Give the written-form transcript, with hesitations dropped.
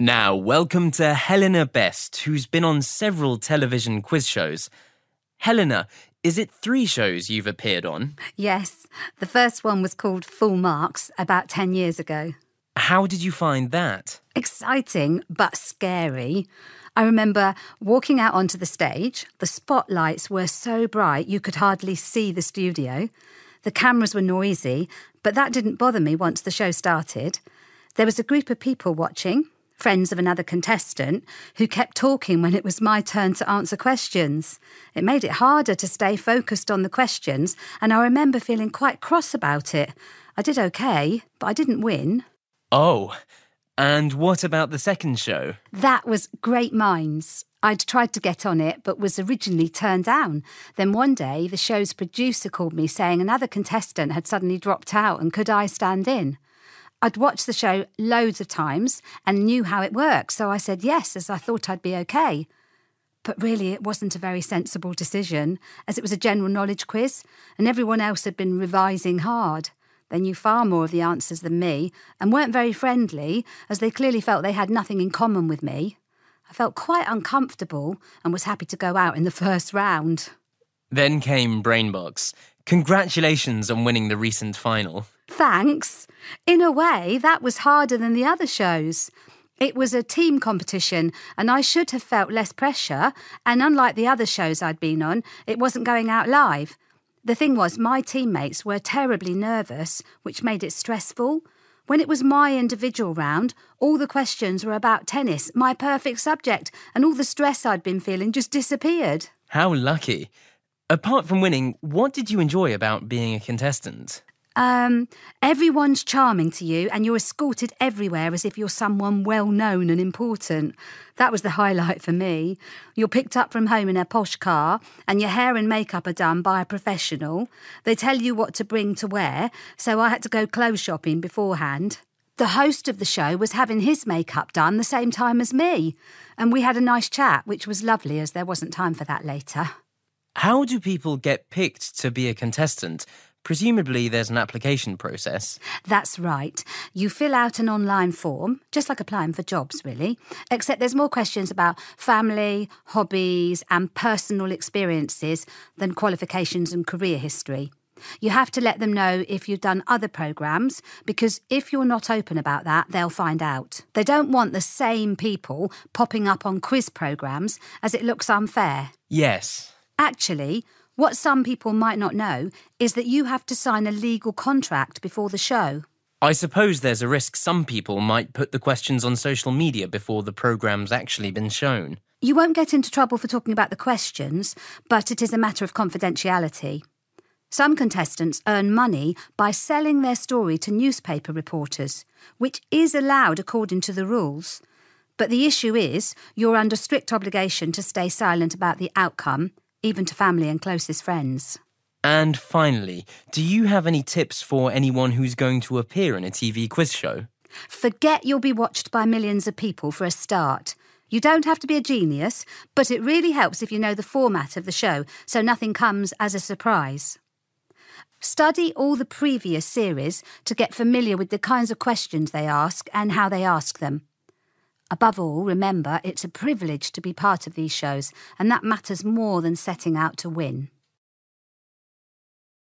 Now, welcome to Helena Best, who's been on several television quiz shows. Helena, is it 3 shows you've appeared on? Yes. The first one was called Full Marks about 10 years ago. How did you find that? Exciting, but scary. I remember walking out onto the stage. The spotlights were so bright you could hardly see the studio. The cameras were noisy, but that didn't bother me once the show started. There was a group of people watching, friends of another contestant, who kept talking when it was my turn to answer questions. It made it harder to stay focused on the questions, and I remember feeling quite cross about it. I did okay, but I didn't win. Oh, and what about the second show? That was Great Minds. I'd tried to get on it, but was originally turned down. Then one day, the show's producer called me saying another contestant had suddenly dropped out and could I stand in? I'd watched the show loads of times and knew how it worked, so I said yes, as I thought I'd be okay. But really, it wasn't a very sensible decision, as it was a general knowledge quiz, and everyone else had been revising hard. They knew far more of the answers than me, and weren't very friendly, as they clearly felt they had nothing in common with me. I felt quite uncomfortable and was happy to go out in the first round. Then came Brainbox. Congratulations on winning the recent final. Thanks. In a way, that was harder than the other shows. It was a team competition, and I should have felt less pressure, and unlike the other shows I'd been on, it wasn't going out live. The thing was, my teammates were terribly nervous, which made it stressful. When it was my individual round, all the questions were about tennis, my perfect subject, and all the stress I'd been feeling just disappeared. How lucky. Apart from winning, what did you enjoy about being a contestant? Everyone's charming to you and you're escorted everywhere as if you're someone well-known and important. That was the highlight for me. You're picked up from home in a posh car and your hair and makeup are done by a professional. They tell you what to bring to wear, so I had to go clothes shopping beforehand. The host of the show was having his makeup done the same time as me, and we had a nice chat, which was lovely as there wasn't time for that later. How do people get picked to be a contestant? Presumably there's an application process. That's right. You fill out an online form, just like applying for jobs, really, except there's more questions about family, hobbies and personal experiences than qualifications and career history. You have to let them know if you've done other programmes, because if you're not open about that, they'll find out. They don't want the same people popping up on quiz programmes, as it looks unfair. Yes. Actually, what some people might not know is that you have to sign a legal contract before the show. I suppose there's a risk some people might put the questions on social media before the programme's actually been shown. You won't get into trouble for talking about the questions, but it is a matter of confidentiality. Some contestants earn money by selling their story to newspaper reporters, which is allowed according to the rules. But the issue is you're under strict obligation to stay silent about the outcome, even to family and closest friends. And finally, do you have any tips for anyone who's going to appear in a TV quiz show? Forget you'll be watched by millions of people for a start. You don't have to be a genius, but it really helps if you know the format of the show, so nothing comes as a surprise. Study all the previous series to get familiar with the kinds of questions they ask and how they ask them. Above all, remember, it's a privilege to be part of these shows, and that matters more than setting out to win.